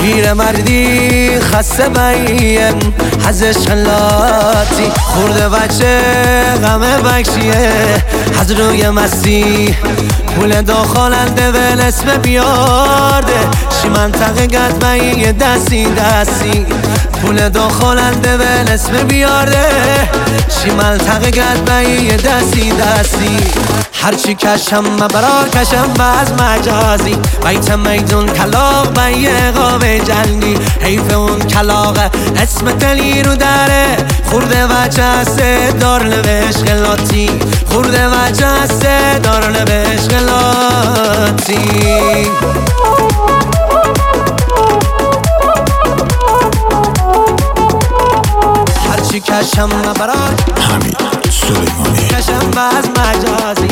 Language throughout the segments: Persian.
پیرمردی خسته بین از عشق لاتی خورده بچه غم بکشیه از روی مستی پول داخلنده ول اسم بیارده شی منطقه گد بین دستی پول داخلنده ول اسم بیارده شی منطقه گد بین دستی هرچی کشم برار کشم باز مجازی بیت میدون کلاغ بیه قابه جنگی حیف اون کلاغ اسم دلی رو داره خورده و جسته دار لبش غلاتی خورده و جسته دار لبش غلاتی هرچی کشم برار حمید سلیمانی کشم باز مجازی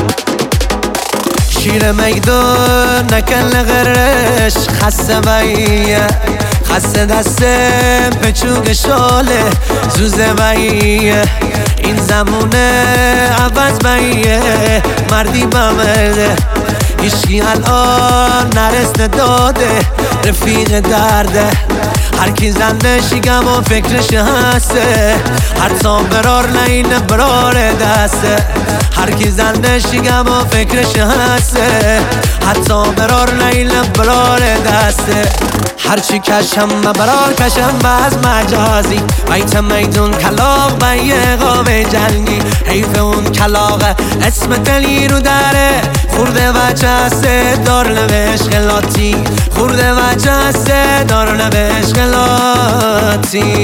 شیر میدون نکل غرش خسته بایه خسته دسته پچوگ شاله زوزه بایه این زمونه عوض بایه مردی بمرده هیچکی الان نرسته داده رفیق درده هر کی زنده شیگم و فکرش هسته هر تا برار لین برار دسته هر کی زنده شیگم و فکرش هسته حتی برار لین برار دسته هرچی کشم برار کشم باز مجازی بیت میدون کلاغ بیه قابه جنگی حیف اون کلاغ اسم دلی رو داره خورده و جسته دار لبش غلاتی خورده و جسته دار لبش غلاتی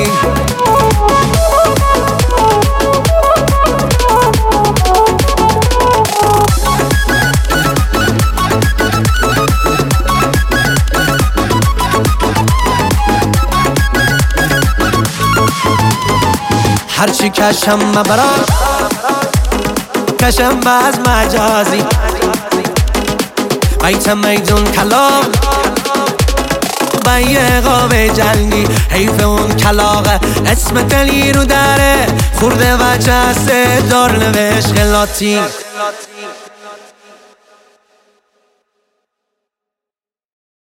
هرچی کشم برار کشم باز مجازی بیت میدون کلاغ بیه قابه جنگی حیف اون کلاغ اسم دلی رو داره خورده و جسته دار لبش غلاتی